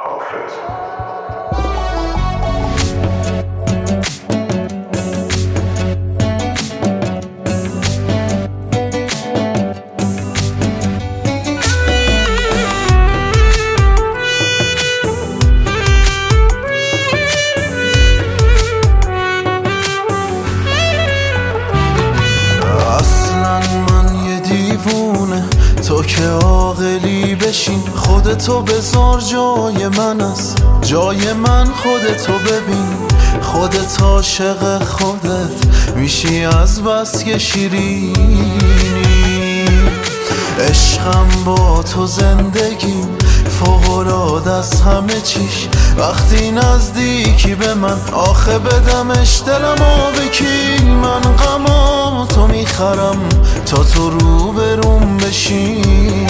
تو که عاقلی بشین، خودتو بذار جای من است، جای من خودتو ببین. خودت عاشق خودت میشی از بس که شیرینی. عشقم با تو زندگیم فوق‌العاده از همه چیش. وقتی نزدیکی به من آخه بدمش دلمو بکی. من غمام تو میخرم تا تو روبروم بشینی.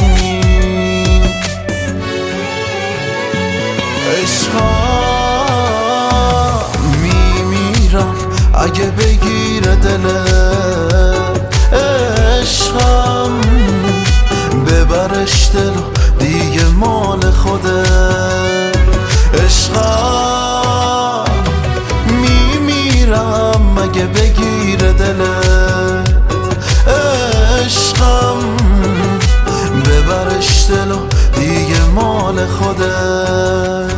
عشقم میمیرم اگه بگیره دلت. عشقم ببرش دلو دیگه مال خودت. عشقم میمیرم اگه بگیره دلت. عشقم ببرش دلو دیگه مال خودت.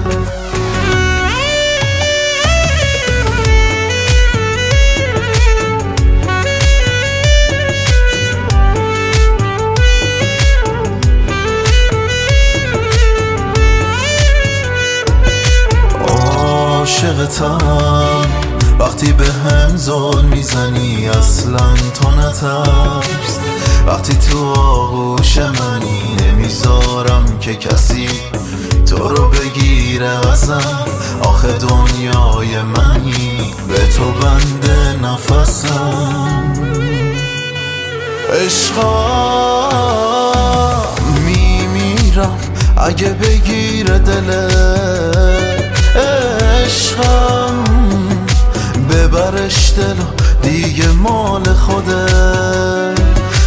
عاشقتم وقتی به هم زل میزنی، اصلا تو نترس. وقتی تو آغوش منی نمیذارم که کسی تو رو بگیره ازم. آخه دنیای منی به تو بنده نفسم. عشقم میمیرم اگه بگیره دلت. عشقم ببرش دلو دیگه مال خودت.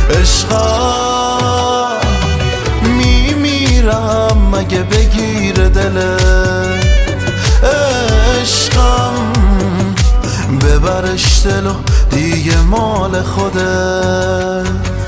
عشقم میمیرم اگه بگیره دلت. عشقم ببرش دلو دیگه مال خودت.